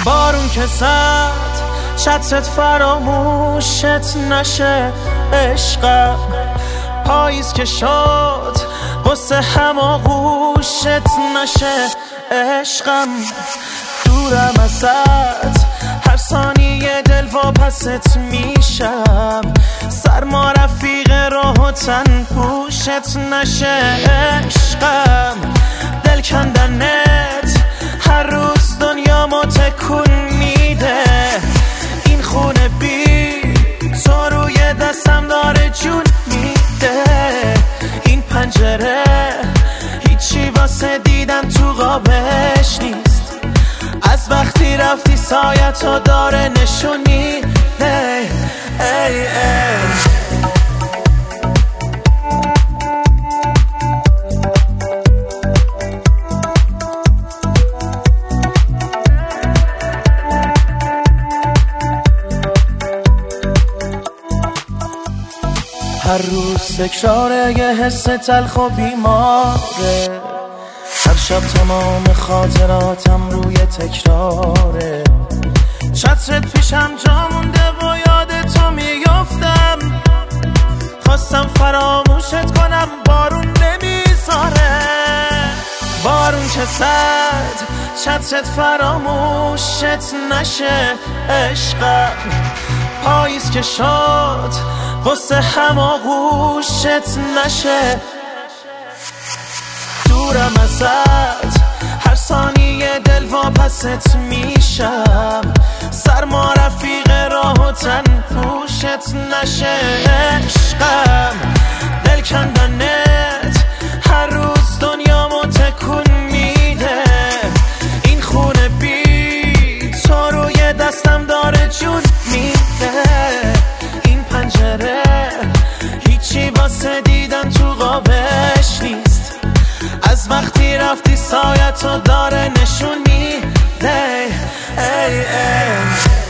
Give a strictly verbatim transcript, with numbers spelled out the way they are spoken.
بارون که زد چترت فراموشت نشه عشقم، پاییز که شد قصه هماغوشت نشه عشقم. دورم ازت هر ثانیه دل واپست میشم، سرما رفیق راه و تن پوشت نشه عشقم. دل کندنت هر روز دنیامو تکون میده، این خونه بی تو روی دستم داره جون میده. این پنجره هیچی واسه دیدن تو قابش نیست، از وقتی رفتی سایتو داره نشون میده. ای ای هر روز تکراره یه حس تلخ و بیماره، هر شب تمام خاطراتم روی تکراره. چترت پیشم جا مونده و یاد تو میافتم، خواستم فراموشت کنم بارون نمیذاره. بارون که زد چترت فراموشت نشه عشقم، پاییز که شد قصه هماغوشت نشه. دورم ازت هر ثانیه دل واپست میشم، سرما رفیق راه و تن پوشت نشه عشقم. دل کندنت هر روز دنیامو تکون میده، این خونه بی تو روی دستم داره جون میده. این پنجره هیچی واسه دیدن تو قابش نیست، از وقتی رفتی سایتو داره نشون میده. ای ای